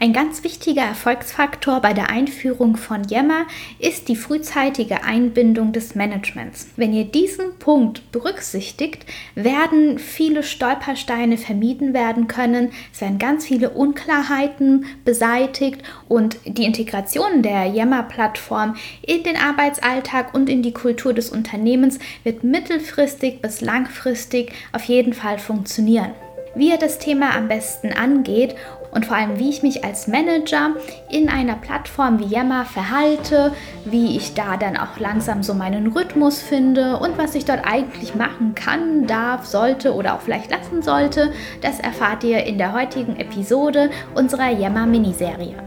Ein ganz wichtiger Erfolgsfaktor bei der Einführung von Yammer ist die frühzeitige Einbindung des Managements. Wenn ihr diesen Punkt berücksichtigt, werden viele Stolpersteine vermieden werden können, es werden ganz viele Unklarheiten beseitigt und die Integration der Yammer-Plattform in den Arbeitsalltag und in die Kultur des Unternehmens wird mittelfristig bis langfristig auf jeden Fall funktionieren. Wie ihr das Thema am besten angeht und vor allem, wie ich mich als Manager in einer Plattform wie Yammer verhalte, wie ich da dann auch langsam so meinen Rhythmus finde und was ich dort eigentlich machen kann, darf, sollte oder auch vielleicht lassen sollte, das erfahrt ihr in der heutigen Episode unserer Yammer-Miniserie.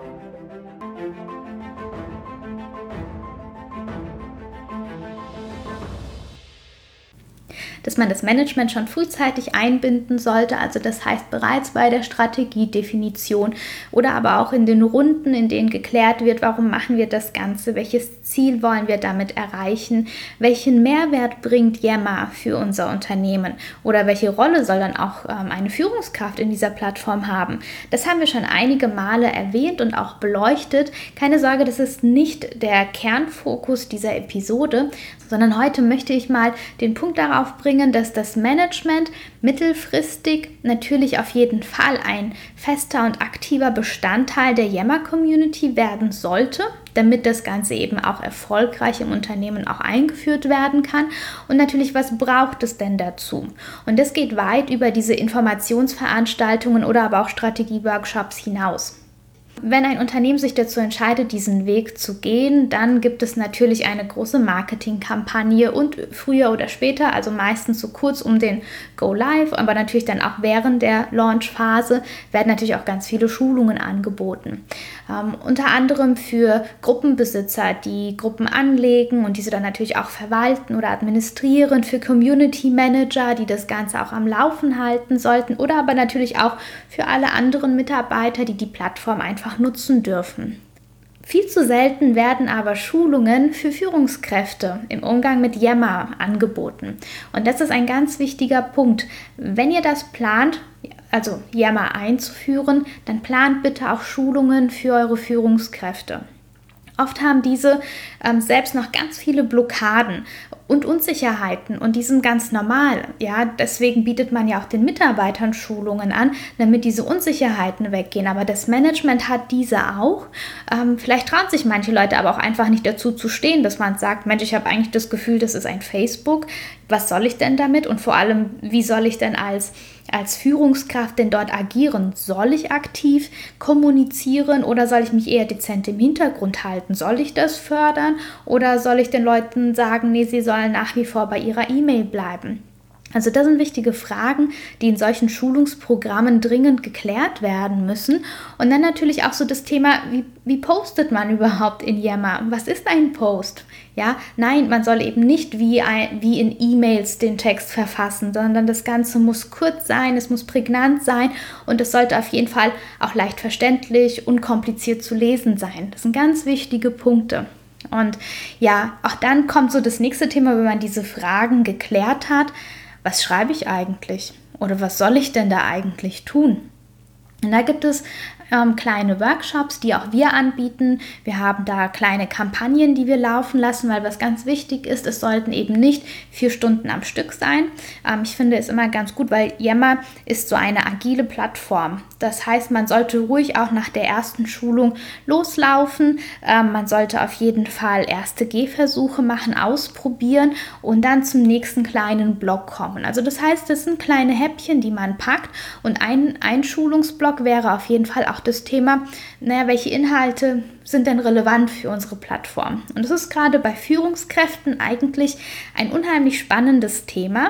Dass man das Management schon frühzeitig einbinden sollte, also das heißt bereits bei der Strategiedefinition oder aber auch in den Runden, in denen geklärt wird, warum machen wir das Ganze, welches Ziel wollen wir damit erreichen, welchen Mehrwert bringt Yammer für unser Unternehmen oder welche Rolle soll dann auch eine Führungskraft in dieser Plattform haben. Das haben wir schon einige Male erwähnt und auch beleuchtet. Keine Sorge, das ist nicht der Kernfokus dieser Episode, sondern heute möchte ich mal den Punkt darauf bringen, dass das Management mittelfristig natürlich auf jeden Fall ein fester und aktiver Bestandteil der Yammer-Community werden sollte, damit das Ganze eben auch erfolgreich im Unternehmen auch eingeführt werden kann. Und natürlich, was braucht es denn dazu? Und das geht weit über diese Informationsveranstaltungen oder aber auch Strategieworkshops hinaus. Wenn ein Unternehmen sich dazu entscheidet, diesen Weg zu gehen, dann gibt es natürlich eine große Marketingkampagne und früher oder später, also meistens so kurz um den Go Live, aber natürlich dann auch während der Launchphase, werden natürlich auch ganz viele Schulungen angeboten. Unter anderem für Gruppenbesitzer, die Gruppen anlegen und diese dann natürlich auch verwalten oder administrieren, für Community Manager, die das Ganze auch am Laufen halten sollten oder aber natürlich auch für alle anderen Mitarbeiter, die die Plattform einfach nutzen dürfen. Viel zu selten werden aber Schulungen für Führungskräfte im Umgang mit Yammer angeboten. Und das ist ein ganz wichtiger Punkt. Wenn ihr das plant, also Yammer einzuführen, dann plant bitte auch Schulungen für eure Führungskräfte. Oft haben diese selbst noch ganz viele Blockaden und Unsicherheiten und die sind ganz normal. Ja? Deswegen bietet man ja auch den Mitarbeitern Schulungen an, damit diese Unsicherheiten weggehen. Aber das Management hat diese auch. Vielleicht trauen sich manche Leute aber auch einfach nicht dazu zu stehen, dass man sagt, Mensch, ich habe eigentlich das Gefühl, das ist ein Facebook. Was soll ich denn damit? Und vor allem, wie soll ich denn als Führungskraft denn dort agieren? Soll ich aktiv kommunizieren oder soll ich mich eher dezent im Hintergrund halten? Soll ich das fördern oder soll ich den Leuten sagen, nee, sie sollen nach wie vor bei ihrer E-Mail bleiben? Also das sind wichtige Fragen, die in solchen Schulungsprogrammen dringend geklärt werden müssen. Und dann natürlich auch so das Thema, wie postet man überhaupt in Yammer? Was ist ein Post? Ja, nein, man soll eben nicht wie in E-Mails den Text verfassen, sondern das Ganze muss kurz sein, es muss prägnant sein und es sollte auf jeden Fall auch leicht verständlich, unkompliziert zu lesen sein. Das sind ganz wichtige Punkte. Und ja, auch dann kommt so das nächste Thema, wenn man diese Fragen geklärt hat. Was schreibe ich eigentlich? Oder was soll ich denn da eigentlich tun? Und da gibt es kleine Workshops, die auch wir anbieten. Wir haben da kleine Kampagnen, die wir laufen lassen, weil was ganz wichtig ist, es sollten eben nicht 4 Stunden am Stück sein. Ich finde es immer ganz gut, weil Yammer ist so eine agile Plattform. Das heißt, man sollte ruhig auch nach der ersten Schulung loslaufen. Man sollte auf jeden Fall erste Gehversuche machen, ausprobieren und dann zum nächsten kleinen Block kommen. Also das heißt, das sind kleine Häppchen, die man packt und ein Schulungsblock wäre auf jeden Fall auch das Thema, welche Inhalte sind denn relevant für unsere Plattform? Und das ist gerade bei Führungskräften eigentlich ein unheimlich spannendes Thema.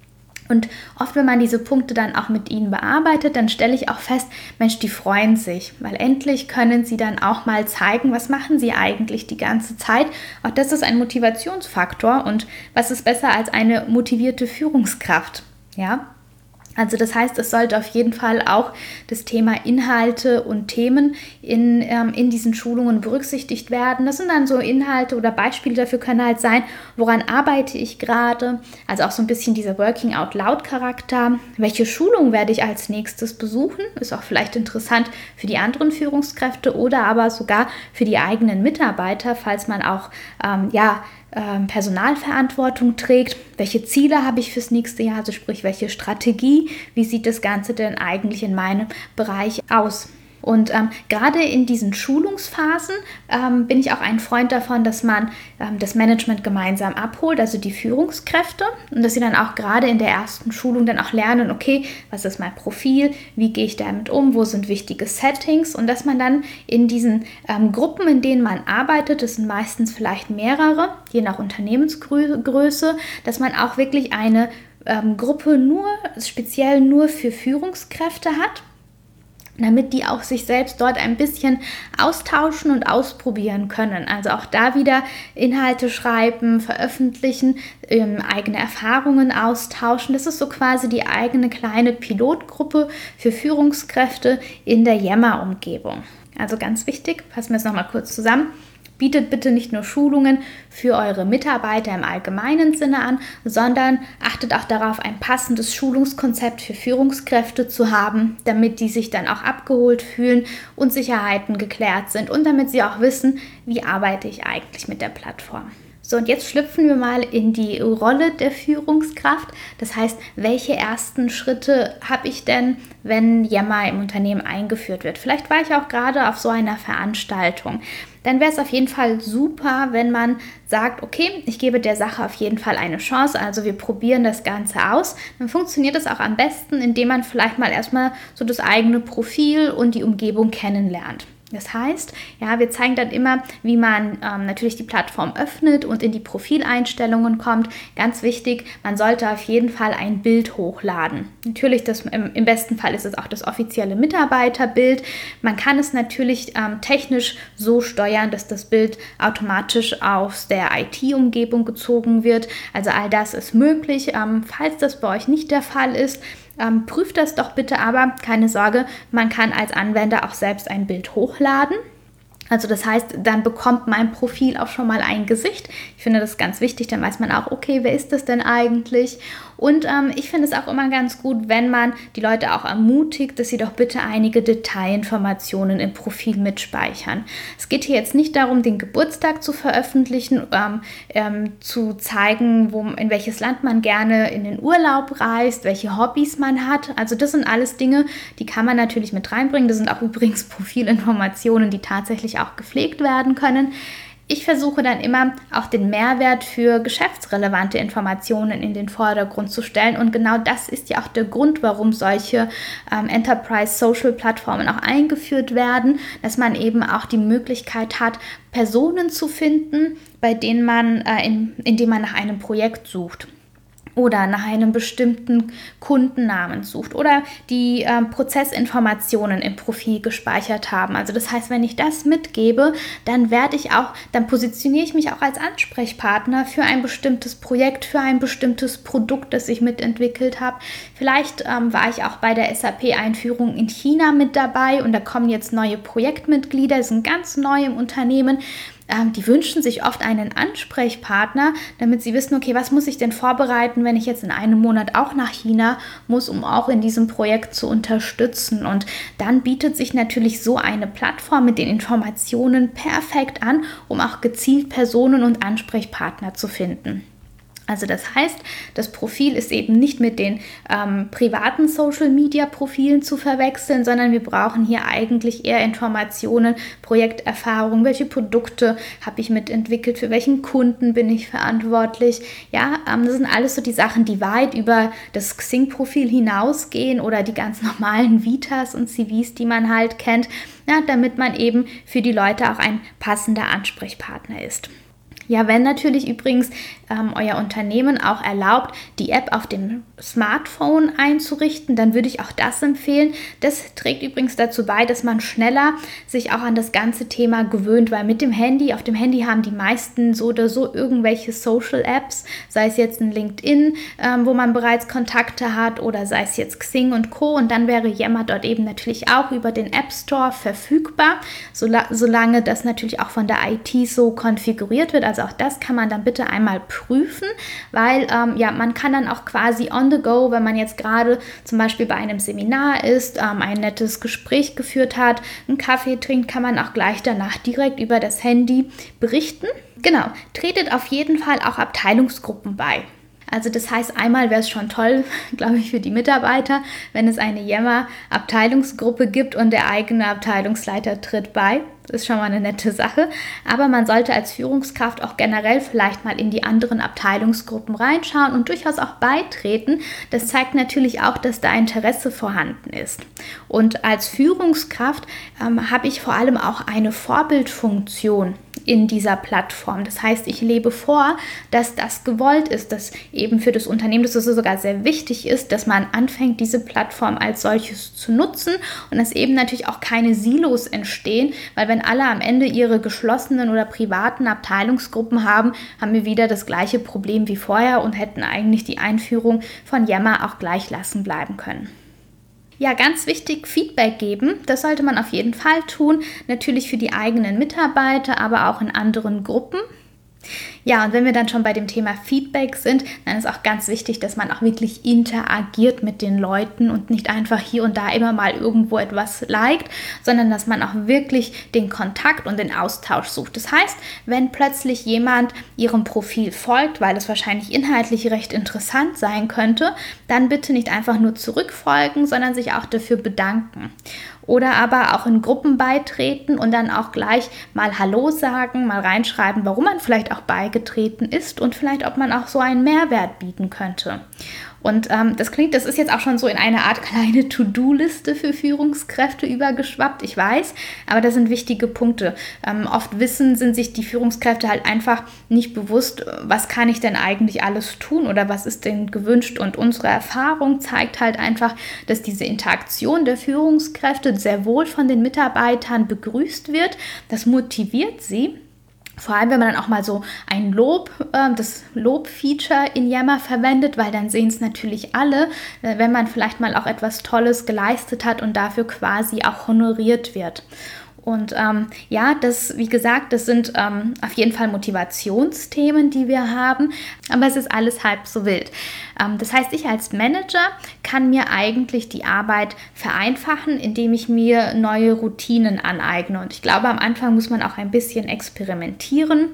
Und oft, wenn man diese Punkte dann auch mit ihnen bearbeitet, dann stelle ich auch fest, Mensch, die freuen sich, weil endlich können sie dann auch mal zeigen, was machen sie eigentlich die ganze Zeit. Auch das ist ein Motivationsfaktor und was ist besser als eine motivierte Führungskraft, ja? Also das heißt, es sollte auf jeden Fall auch das Thema Inhalte und Themen in diesen Schulungen berücksichtigt werden. Das sind dann so Inhalte oder Beispiele dafür können halt sein, woran arbeite ich gerade. Also auch so ein bisschen dieser Working-out-loud-Charakter. Welche Schulung werde ich als nächstes besuchen? Ist auch vielleicht interessant für die anderen Führungskräfte oder aber sogar für die eigenen Mitarbeiter, falls man auch Personalverantwortung trägt. Welche Ziele habe ich fürs nächste Jahr, also sprich, welche Strategie, wie sieht das Ganze denn eigentlich in meinem Bereich aus? Und gerade in diesen Schulungsphasen bin ich auch ein Freund davon, dass man das Management gemeinsam abholt, also die Führungskräfte, und dass sie dann auch gerade in der ersten Schulung dann auch lernen, okay, was ist mein Profil, wie gehe ich damit um, wo sind wichtige Settings, und dass man dann in diesen Gruppen, in denen man arbeitet, das sind meistens vielleicht mehrere, je nach Unternehmensgröße, dass man auch wirklich eine Gruppe speziell nur für Führungskräfte hat, damit die auch sich selbst dort ein bisschen austauschen und ausprobieren können. Also auch da wieder Inhalte schreiben, veröffentlichen, eigene Erfahrungen austauschen. Das ist so quasi die eigene kleine Pilotgruppe für Führungskräfte in der Yammer-Umgebung. Also ganz wichtig, fassen wir es nochmal kurz zusammen. Bietet bitte nicht nur Schulungen für eure Mitarbeiter im allgemeinen Sinne an, sondern achtet auch darauf, ein passendes Schulungskonzept für Führungskräfte zu haben, damit die sich dann auch abgeholt fühlen, Unsicherheiten geklärt sind und damit sie auch wissen, wie arbeite ich eigentlich mit der Plattform. So, und jetzt schlüpfen wir mal in die Rolle der Führungskraft. Das heißt, welche ersten Schritte habe ich denn, wenn Yammer im Unternehmen eingeführt wird? Vielleicht war ich auch gerade auf so einer Veranstaltung. Dann wäre es auf jeden Fall super, wenn man sagt, okay, ich gebe der Sache auf jeden Fall eine Chance, also wir probieren das Ganze aus. Dann funktioniert es auch am besten, indem man vielleicht mal erstmal so das eigene Profil und die Umgebung kennenlernt. Das heißt, ja, wir zeigen dann immer, wie man natürlich die Plattform öffnet und in die Profileinstellungen kommt. Ganz wichtig, man sollte auf jeden Fall ein Bild hochladen. Natürlich, im besten Fall ist es auch das offizielle Mitarbeiterbild. Man kann es natürlich technisch so steuern, dass das Bild automatisch aus der IT-Umgebung gezogen wird. Also all das ist möglich. Falls das bei euch nicht der Fall ist, prüft das doch bitte, aber keine Sorge, man kann als Anwender auch selbst ein Bild hochladen. Also das heißt, dann bekommt mein Profil auch schon mal ein Gesicht. Ich finde das ganz wichtig, dann weiß man auch, okay, wer ist das denn eigentlich? Und ich finde es auch immer ganz gut, wenn man die Leute auch ermutigt, dass sie doch bitte einige Detailinformationen im Profil mitspeichern. Es geht hier jetzt nicht darum, den Geburtstag zu veröffentlichen, zu zeigen, in welches Land man gerne in den Urlaub reist, welche Hobbys man hat. Also das sind alles Dinge, die kann man natürlich mit reinbringen. Das sind auch übrigens Profilinformationen, die tatsächlich auch gepflegt werden können. Ich versuche dann immer auch den Mehrwert für geschäftsrelevante Informationen in den Vordergrund zu stellen, und genau das ist ja auch der Grund, warum solche Enterprise-Social-Plattformen auch eingeführt werden, dass man eben auch die Möglichkeit hat, Personen zu finden, bei denen man, indem man nach einem Projekt sucht oder nach einem bestimmten Kundennamen sucht oder die Prozessinformationen im Profil gespeichert haben. Also das heißt, wenn ich das mitgebe, dann positioniere ich mich auch als Ansprechpartner für ein bestimmtes Projekt, für ein bestimmtes Produkt, das ich mitentwickelt habe. Vielleicht war ich auch bei der SAP-Einführung in China mit dabei und da kommen jetzt neue Projektmitglieder, sind ganz neu im Unternehmen. Die wünschen sich oft einen Ansprechpartner, damit sie wissen, okay, was muss ich denn vorbereiten, wenn ich jetzt in einem Monat auch nach China muss, um auch in diesem Projekt zu unterstützen. Und dann bietet sich natürlich so eine Plattform mit den Informationen perfekt an, um auch gezielt Personen und Ansprechpartner zu finden. Also das heißt, das Profil ist eben nicht mit den privaten Social-Media-Profilen zu verwechseln, sondern wir brauchen hier eigentlich eher Informationen, Projekterfahrung, welche Produkte habe ich mitentwickelt, für welchen Kunden bin ich verantwortlich. Ja, das sind alles so die Sachen, die weit über das Xing-Profil hinausgehen oder die ganz normalen Vitas und CVs, die man halt kennt, ja, damit man eben für die Leute auch ein passender Ansprechpartner ist. Ja, wenn natürlich übrigens euer Unternehmen auch erlaubt, die App auf dem Smartphone einzurichten, dann würde ich auch das empfehlen. Das trägt übrigens dazu bei, dass man schneller sich auch an das ganze Thema gewöhnt, weil mit dem Handy, auf dem Handy haben die meisten so oder so irgendwelche Social Apps, sei es jetzt ein LinkedIn, wo man bereits Kontakte hat oder sei es jetzt Xing und Co. Und dann wäre Yammer dort eben natürlich auch über den App Store verfügbar, solange das natürlich auch von der IT so konfiguriert wird. Also auch das kann man dann bitte einmal prüfen, weil man kann dann auch quasi on the go, wenn man jetzt gerade zum Beispiel bei einem Seminar ist, ein nettes Gespräch geführt hat, einen Kaffee trinkt, kann man auch gleich danach direkt über das Handy berichten. Genau, tretet auf jeden Fall auch Abteilungsgruppen bei. Also das heißt, einmal wäre es schon toll, glaube ich, für die Mitarbeiter, wenn es eine Yammer-Abteilungsgruppe gibt und der eigene Abteilungsleiter tritt bei. Das ist schon mal eine nette Sache. Aber man sollte als Führungskraft auch generell vielleicht mal in die anderen Abteilungsgruppen reinschauen und durchaus auch beitreten. Das zeigt natürlich auch, dass da Interesse vorhanden ist. Und als Führungskraft habe ich vor allem auch eine Vorbildfunktion in dieser Plattform. Das heißt, ich lebe vor, dass das gewollt ist, dass eben für das Unternehmen, dass es sogar sehr wichtig ist, dass man anfängt, diese Plattform als solches zu nutzen und dass eben natürlich auch keine Silos entstehen, weil wenn alle am Ende ihre geschlossenen oder privaten Abteilungsgruppen haben, haben wir wieder das gleiche Problem wie vorher und hätten eigentlich die Einführung von Yammer auch gleich lassen bleiben können. Ja, ganz wichtig, Feedback geben. Das sollte man auf jeden Fall tun. Natürlich für die eigenen Mitarbeiter, aber auch in anderen Gruppen. Ja, und wenn wir dann schon bei dem Thema Feedback sind, dann ist auch ganz wichtig, dass man auch wirklich interagiert mit den Leuten und nicht einfach hier und da immer mal irgendwo etwas liked, sondern dass man auch wirklich den Kontakt und den Austausch sucht. Das heißt, wenn plötzlich jemand ihrem Profil folgt, weil es wahrscheinlich inhaltlich recht interessant sein könnte, dann bitte nicht einfach nur zurückfolgen, sondern sich auch dafür bedanken. Oder aber auch in Gruppen beitreten und dann auch gleich mal Hallo sagen, mal reinschreiben, warum man vielleicht auch beigetreten ist und vielleicht, ob man auch so einen Mehrwert bieten könnte. Und das ist jetzt auch schon so in eine Art kleine To-Do-Liste für Führungskräfte übergeschwappt, ich weiß, aber das sind wichtige Punkte. Oft sind sich die Führungskräfte halt einfach nicht bewusst, was kann ich denn eigentlich alles tun oder was ist denn gewünscht. Und unsere Erfahrung zeigt halt einfach, dass diese Interaktion der Führungskräfte sehr wohl von den Mitarbeitern begrüßt wird. Das motiviert sie. Vor allem, wenn man dann auch mal so ein das Lob-Feature in Yammer verwendet, weil dann sehen es natürlich alle, wenn man vielleicht mal auch etwas Tolles geleistet hat und dafür quasi auch honoriert wird. Und wie gesagt, das sind auf jeden Fall Motivationsthemen, die wir haben, aber es ist alles halb so wild. Das heißt, ich als Manager kann mir eigentlich die Arbeit vereinfachen, indem ich mir neue Routinen aneigne. Und ich glaube, am Anfang muss man auch ein bisschen experimentieren.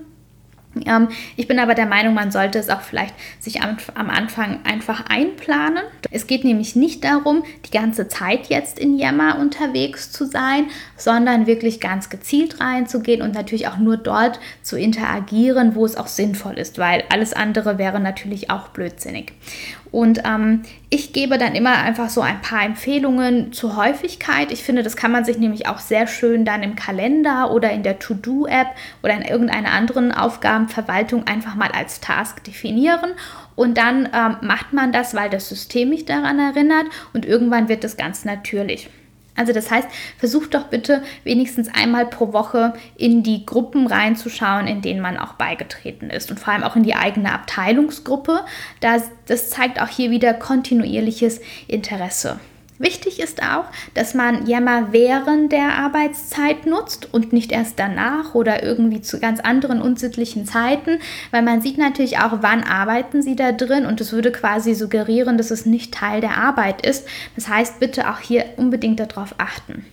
Ich bin aber der Meinung, man sollte es auch vielleicht sich am Anfang einfach einplanen. Es geht nämlich nicht darum, die ganze Zeit jetzt in Yammer unterwegs zu sein, sondern wirklich ganz gezielt reinzugehen und natürlich auch nur dort zu interagieren, wo es auch sinnvoll ist, weil alles andere wäre natürlich auch blödsinnig. Und ich gebe dann immer einfach so ein paar Empfehlungen zur Häufigkeit. Ich finde, das kann man sich nämlich auch sehr schön dann im Kalender oder in der To-Do-App oder in irgendeiner anderen Aufgabenverwaltung einfach mal als Task definieren. Und dann macht man das, weil das System mich daran erinnert und irgendwann wird das ganz natürlich. Also das heißt, versucht doch bitte wenigstens einmal pro Woche in die Gruppen reinzuschauen, in denen man auch beigetreten ist und vor allem auch in die eigene Abteilungsgruppe. Das zeigt auch hier wieder kontinuierliches Interesse. Wichtig ist auch, dass man Yammer während der Arbeitszeit nutzt und nicht erst danach oder irgendwie zu ganz anderen unsittlichen Zeiten, weil man sieht natürlich auch, wann arbeiten sie da drin und es würde quasi suggerieren, dass es nicht Teil der Arbeit ist. Das heißt, bitte auch hier unbedingt darauf achten.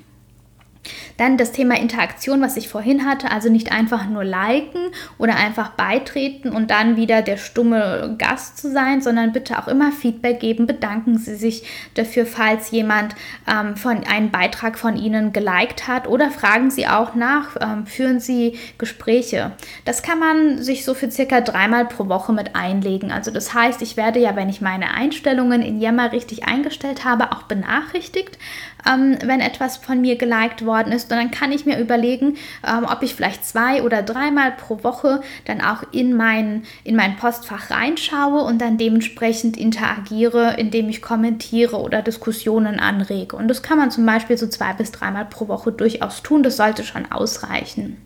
Dann das Thema Interaktion, was ich vorhin hatte, also nicht einfach nur liken oder einfach beitreten und dann wieder der stumme Gast zu sein, sondern bitte auch immer Feedback geben. Bedanken Sie sich dafür, falls jemand einen Beitrag von Ihnen geliked hat oder fragen Sie auch nach, führen Sie Gespräche. Das kann man sich so für circa 3-mal pro Woche mit einlegen. Also das heißt, ich werde ja, wenn ich meine Einstellungen in Yammer richtig eingestellt habe, auch benachrichtigt, wenn etwas von mir geliked worden geworden ist. Und dann kann ich mir überlegen, ob ich vielleicht 2 oder 3-mal pro Woche dann auch in mein Postfach reinschaue und dann dementsprechend interagiere, indem ich kommentiere oder Diskussionen anrege. Und das kann man zum Beispiel so 2 bis 3-mal pro Woche durchaus tun. Das sollte schon ausreichen.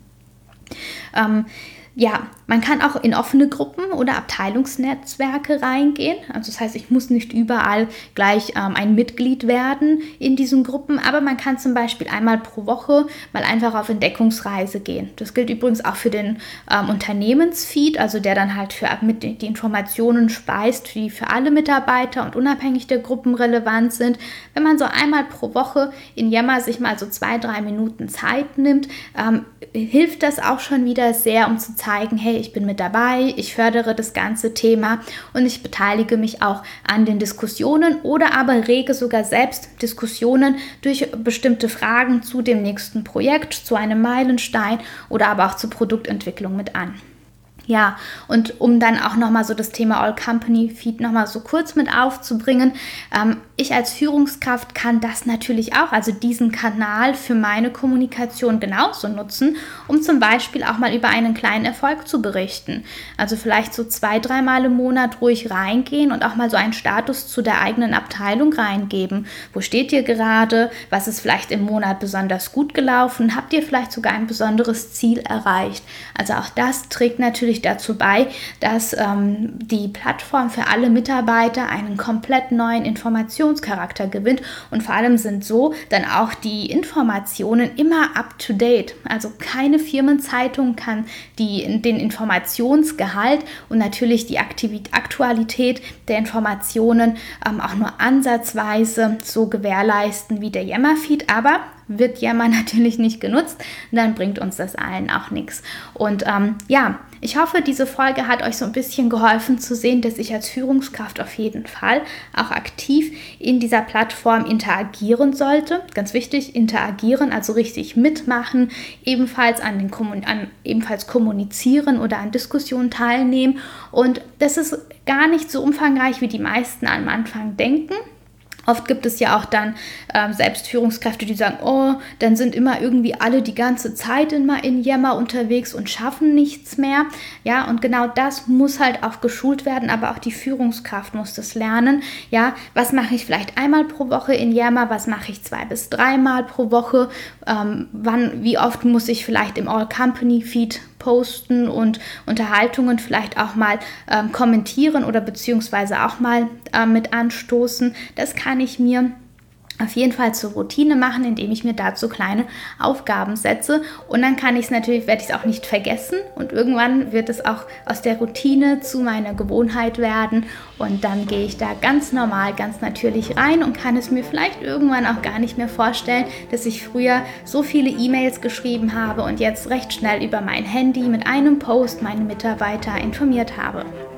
Man kann auch in offene Gruppen oder Abteilungsnetzwerke reingehen. Also das heißt, ich muss nicht überall gleich ein Mitglied werden in diesen Gruppen, aber man kann zum Beispiel einmal pro Woche mal einfach auf Entdeckungsreise gehen. Das gilt übrigens auch für den Unternehmensfeed, also der dann halt die Informationen speist, die für alle Mitarbeiter und unabhängig der Gruppen relevant sind. Wenn man so einmal pro Woche in Yammer sich mal so 2-3 Minuten Zeit nimmt, hilft das auch schon wieder sehr, um zu zeigen, hey, ich bin mit dabei, ich fördere das ganze Thema und ich beteilige mich auch an den Diskussionen oder aber rege sogar selbst Diskussionen durch bestimmte Fragen zu dem nächsten Projekt, zu einem Meilenstein oder aber auch zur Produktentwicklung mit an. Ja, und um dann auch nochmal so das Thema All-Company-Feed nochmal so kurz mit aufzubringen, ich als Führungskraft kann das natürlich auch, also diesen Kanal für meine Kommunikation genauso nutzen, um zum Beispiel auch mal über einen kleinen Erfolg zu berichten. Also vielleicht so 2-3 Mal im Monat ruhig reingehen und auch mal so einen Status zu der eigenen Abteilung reingeben. Wo steht ihr gerade? Was ist vielleicht im Monat besonders gut gelaufen? Habt ihr vielleicht sogar ein besonderes Ziel erreicht? Also auch das trägt natürlich dazu bei, dass die Plattform für alle Mitarbeiter einen komplett neuen Informationscharakter gewinnt und vor allem sind so dann auch die Informationen immer up to date. Also keine Firmenzeitung kann den Informationsgehalt und natürlich die Aktualität der Informationen auch nur ansatzweise so gewährleisten wie der Yammer-Feed, aber wird Yammer natürlich nicht genutzt, dann bringt uns das allen auch nichts. Und ich hoffe, diese Folge hat euch so ein bisschen geholfen zu sehen, dass ich als Führungskraft auf jeden Fall auch aktiv in dieser Plattform interagieren sollte. Ganz wichtig, interagieren, also richtig mitmachen, ebenfalls ebenfalls kommunizieren oder an Diskussionen teilnehmen. Und das ist gar nicht so umfangreich, wie die meisten am Anfang denken. Oft gibt es ja auch dann selbst Führungskräfte, die sagen, oh, dann sind immer irgendwie alle die ganze Zeit immer in Yammer unterwegs und schaffen nichts mehr. Ja, und genau das muss halt auch geschult werden, aber auch die Führungskraft muss das lernen. Ja, was mache ich vielleicht einmal pro Woche in Yammer, was mache ich 2 bis 3 Mal pro Woche, wie oft muss ich vielleicht im All-Company-Feed posten und Unterhaltungen vielleicht auch mal kommentieren oder beziehungsweise auch mal mit anstoßen. Das kann ich mir auf jeden Fall zur Routine machen, indem ich mir dazu kleine Aufgaben setze und dann werde ich es auch nicht vergessen und irgendwann wird es auch aus der Routine zu meiner Gewohnheit werden und dann gehe ich da ganz normal, ganz natürlich rein und kann es mir vielleicht irgendwann auch gar nicht mehr vorstellen, dass ich früher so viele E-Mails geschrieben habe und jetzt recht schnell über mein Handy mit einem Post meine Mitarbeiter informiert habe.